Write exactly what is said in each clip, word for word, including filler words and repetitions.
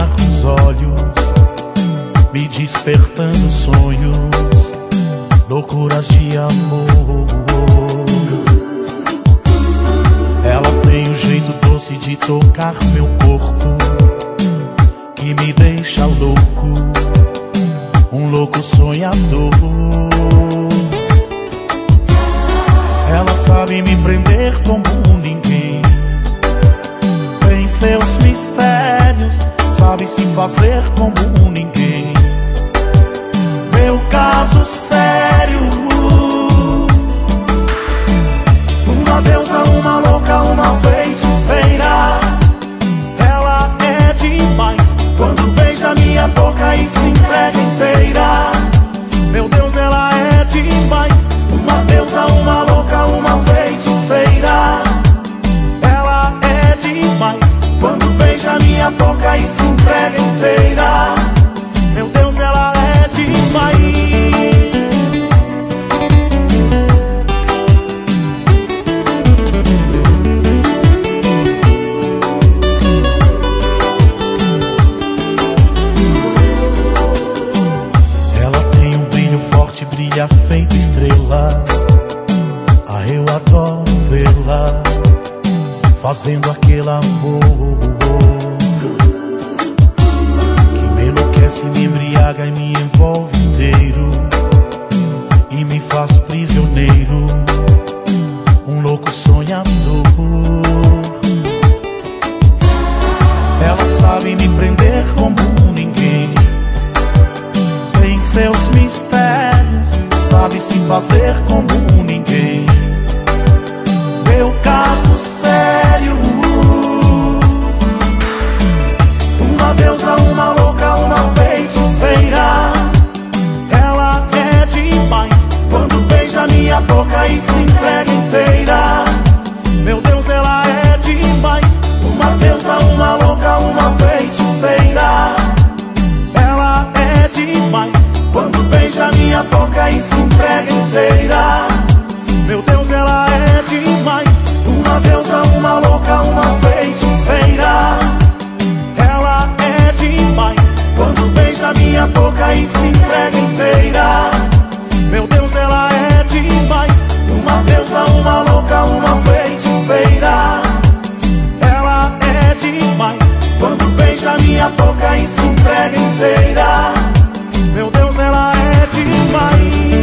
olhar nos olhos, me despertando sonhos, loucuras de amor. Ela tem um jeito doce de tocar meu corpo, que me deixa louco, um louco sonhador. Ela sabe me prender como ninguém, tem seus mistérios, sabe se fazer como ninguém. Meu caso sério, uma deusa, uma louca, uma feiticeira. Ela é demais quando beija minha boca e se entrega inteira. Meu Deus, ela é demais, uma deusa, uma louca, uma feiticeira. Ela é demais quando beija minha boca e se entrega inteira. Meu Deus, ela é demais. Brilha feito estrela, ah, eu adoro vê-la fazendo aquele amor que me enlouquece, me embriaga e me envolve inteiro e me faz prisioneiro, um louco sonhador. Ela sabe me prender como ninguém, tem seus mistérios, sabe se fazer como ninguém. Meu caso sério, uma deusa, uma louca, uma feiticeira. Ela é demais quando beija minha boca e se entrega inteira. Meu Deus, ela é demais, uma deusa, uma louca, uma feiticeira. Ela é demais quando beija minha boca e se entrega inteira. Meu Deus, ela é demais, uma deusa, uma louca, uma feiticeira. Ela é demais quando beija minha boca e se entrega inteira. Meu Deus, ela é demais, uma deusa, uma louca, uma feiticeira. Ela é demais quando beija minha boca e se entrega inteira. Meu Deus, ela é demais.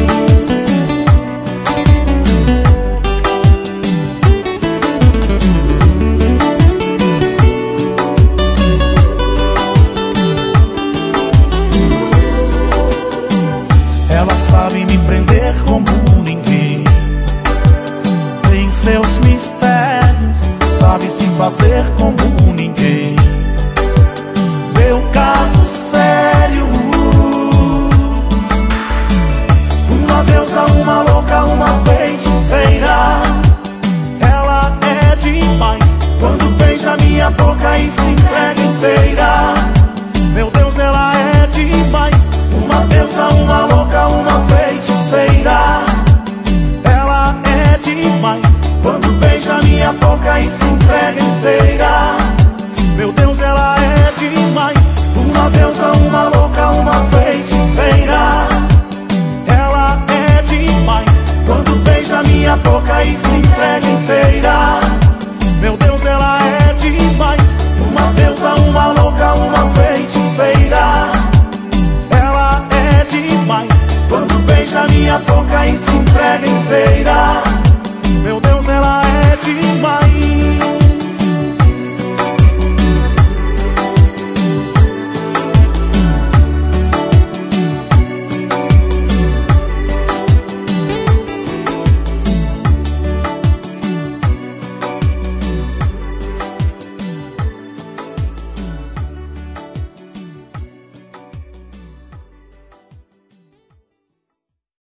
Ela sabe me prender como ninguém, tem seus mistérios, sabe se fazer como ninguém. Meu caso sério, uma deusa, uma louca, uma feiticeira. Ela é demais quando beija minha boca e se entrega inteira. Meu Deus, ela é demais, uma deusa, uma louca, uma feiticeira. Ela é demais quando beija minha boca e se entrega inteira. Meu Deus, ela é demais, uma deusa, uma louca, uma feiticeira. Ela é demais quando beija minha boca e se entrega inteira. Meu Deus, ela é demais, uma deusa, uma louca, uma feiticeira. Ela é demais quando beija minha boca e se entrega inteira.